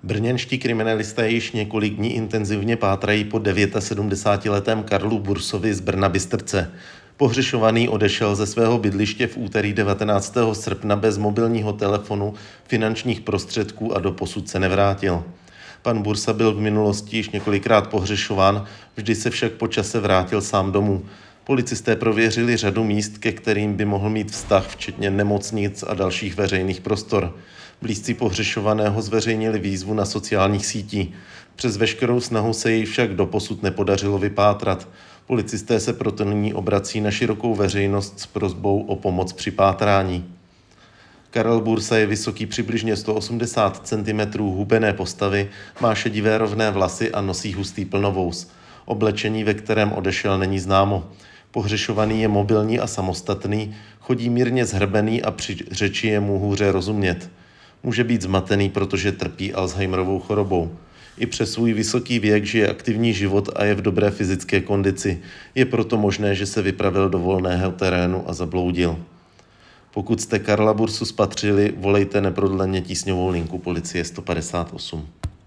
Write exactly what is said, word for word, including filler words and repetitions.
Brněnští kriminalisté již několik dní intenzivně pátrají po sedmdesátidevítiletém Karlu Bursovi z Brna-Bystrce. Pohřešovaný odešel ze svého bydliště v úterý devatenáctého srpna bez mobilního telefonu, finančních prostředků a doposud se nevrátil. Pan Bursa byl v minulosti již několikrát pohřešován, vždy se však po čase vrátil sám domů. Policisté prověřili řadu míst, ke kterým by mohl mít vztah, včetně nemocnic a dalších veřejných prostor. Blízcí pohřešovaného zveřejnili výzvu na sociálních sítích. Přes veškerou snahu se jej však doposud nepodařilo vypátrat. Policisté se proto nyní obrací na širokou veřejnost s prosbou o pomoc při pátrání. Karel Bursa je vysoký přibližně sto osmdesát centimetrů, hubené postavy, má šedivé rovné vlasy a nosí hustý plnovous. Oblečení, ve kterém odešel, není známo. Pohřešovaný je mobilní a samostatný, chodí mírně zhrbený a při řeči je mu hůře rozumět. Může být zmatený, protože trpí Alzheimerovou chorobou. I přes svůj vysoký věk žije aktivní život a je v dobré fyzické kondici. Je proto možné, že se vypravil do volného terénu a zabloudil. Pokud jste Karla Bursu spatřili, volejte neprodleně tísňovou linku policie sto padesát osm.